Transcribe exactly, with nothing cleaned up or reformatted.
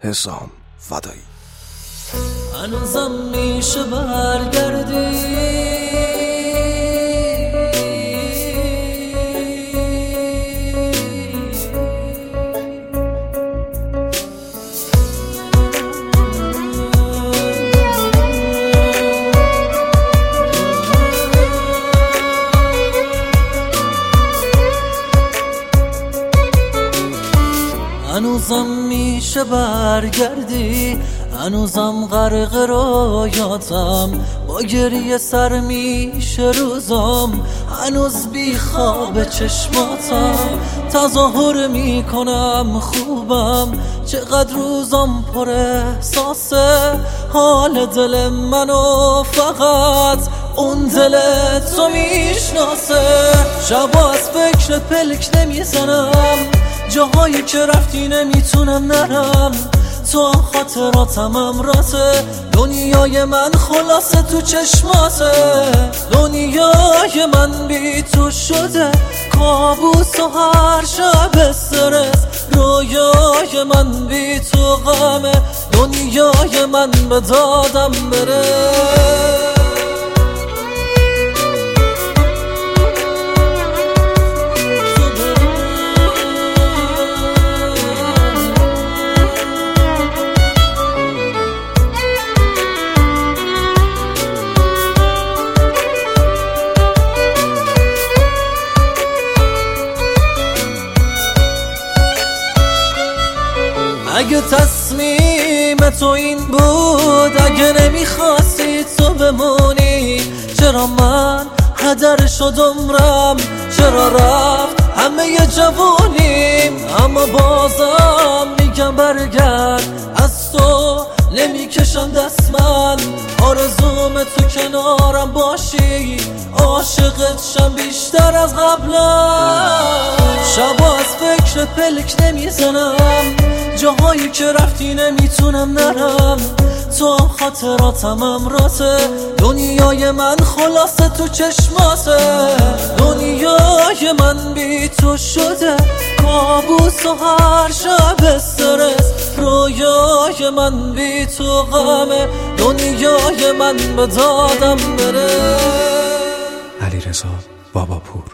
حسام فدایی. هنوزم میشه برگردی، هنوزم میشه برگردی، هنوزم غرق رویاتم، با گریه سر میشه روزم، هنوز بی خواب چشماتم، تظاهر میکنم خوبم، چقدر روزم پر احساسه، حال دل منو فقط اون دل تو میشناسه. شبا از فکر پلک نمیزنم، جاهایی که رفتی نمیتونم نرم، تو هم خاطراتم امراته، دنیای من خلاصه تو چشماته، دنیای من بی تو شده کابوس و هر شب استرس، رویای من بی تو غمه، دنیای من به دادم بره. اگه تصمیم تو این بود، اگه نمیخواستی تو بمونی، چرا من هدر شد عمرم، چرا رفت همه جوونیم، اما بازم میگم برگرد، از تو نمیکشم دست من، آرزوم تو کنارم باشی، عاشقت شم بیشتر از قبلا. شبا از فکر پلک نمیزنم، جاهایی که رفتی نمیتونم نرم، تو هم خاطراتم امراته، دنیای من خلاصه تو چشماته، دنیای من بی تو شده کابوس و هر شب استرس، رویای من بی تو غمه، دنیای من به دادم بره. علیرضا باباپور.